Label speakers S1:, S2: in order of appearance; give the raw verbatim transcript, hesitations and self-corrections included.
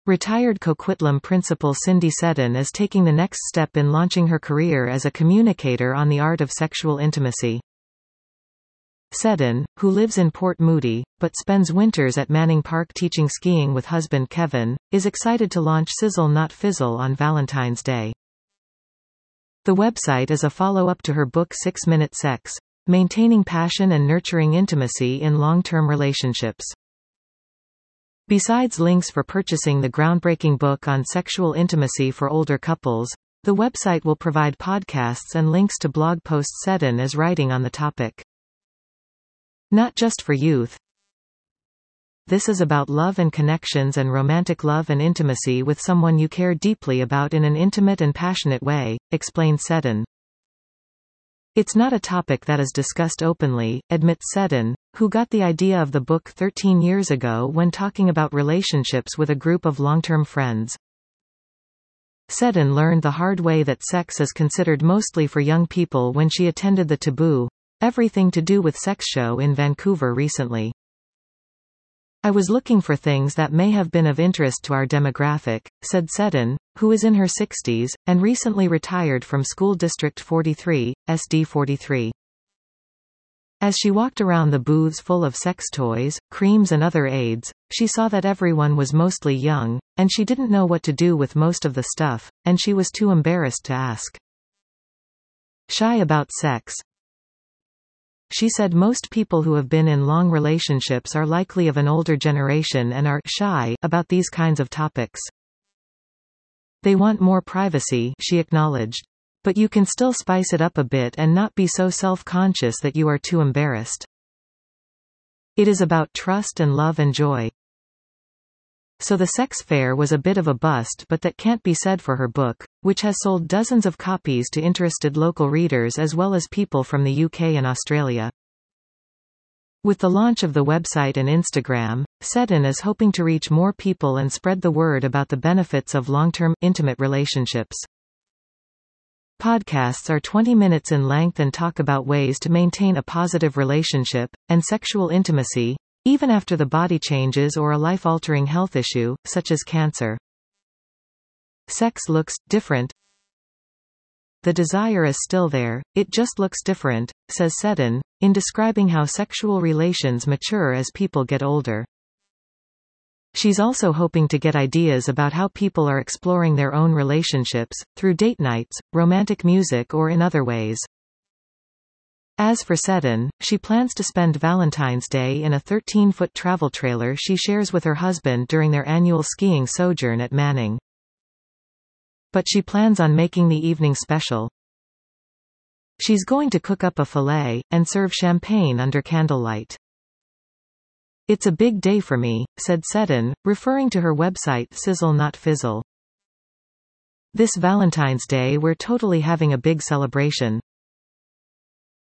S1: Retired Coquitlam principal Cindy Seddon is taking the next step in launching her career as a communicator on the art of sexual intimacy. Seddon, who lives in Port Moody, but spends winters at Manning Park teaching skiing with husband Kevin, is excited to launch Sizzle Not Fizzle on Valentine's Day. The website is a follow-up to her book Six Minute Sex: Maintaining Passion and Nurturing Intimacy in Long-Term Relationships. Besides links for purchasing the groundbreaking book on sexual intimacy for older couples, the website will provide podcasts and links to blog posts Seddon is writing on the topic. Not just for youth. This is about love and connections and romantic love and intimacy with someone you care deeply about in an intimate and passionate way, explained Seddon. It's not a topic that is discussed openly, admits Seddon, who got the idea of the book thirteen years ago when talking about relationships with a group of long-term friends. Seddon learned the hard way that sex is considered mostly for young people when she attended the Taboo, Everything to Do with Sex show in Vancouver recently. I was looking for things that may have been of interest to our demographic, said Seddon, who is in her sixties, and recently retired from School District forty-three, S D forty-three. As she walked around the booths full of sex toys, creams and other aids, she saw that everyone was mostly young, and she didn't know what to do with most of the stuff, and she was too embarrassed to ask. Shy about sex. She said most people who have been in long relationships are likely of an older generation and are shy about these kinds of topics. They want more privacy, she acknowledged. But you can still spice it up a bit and not be so self-conscious that you are too embarrassed. It is about trust and love and joy. So the sex fair was a bit of a bust, but that can't be said for her book, which has sold dozens of copies to interested local readers as well as people from the U K and Australia. With the launch of the website and Instagram, Seddon is hoping to reach more people and spread the word about the benefits of long-term, intimate relationships. Podcasts are twenty minutes in length and talk about ways to maintain a positive relationship, and sexual intimacy, even after the body changes or a life-altering health issue, such as cancer. Sex looks different. The desire is still there, it just looks different, says Seddon, in describing how sexual relations mature as people get older. She's also hoping to get ideas about how people are exploring their own relationships, through date nights, romantic music or in other ways. As for Seddon, she plans to spend Valentine's Day in a thirteen-foot travel trailer she shares with her husband during their annual skiing sojourn at Manning. But she plans on making the evening special. She's going to cook up a fillet, and serve champagne under candlelight. It's a big day for me, said Seddon, referring to her website Sizzle Not Fizzle. This Valentine's Day we're totally having a big celebration.